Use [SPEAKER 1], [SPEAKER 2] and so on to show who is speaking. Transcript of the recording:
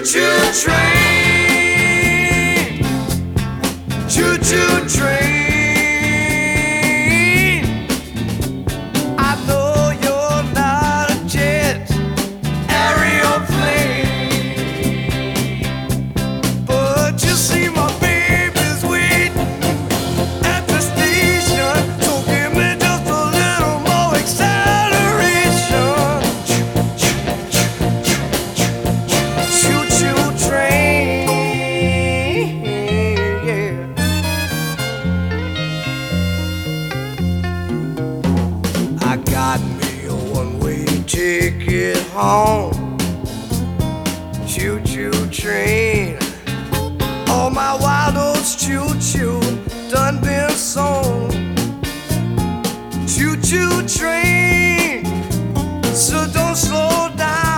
[SPEAKER 1] choo train, choo choo train. I know you're not a jet aeroplane, but you see my baby's waiting at the station, so give me just a little more acceleration. Choo choo train, yeah. I got me a one-way ticket home. Choo choo train. All my wild oats choo choo done been sown. Choo choo train. So don't slow down.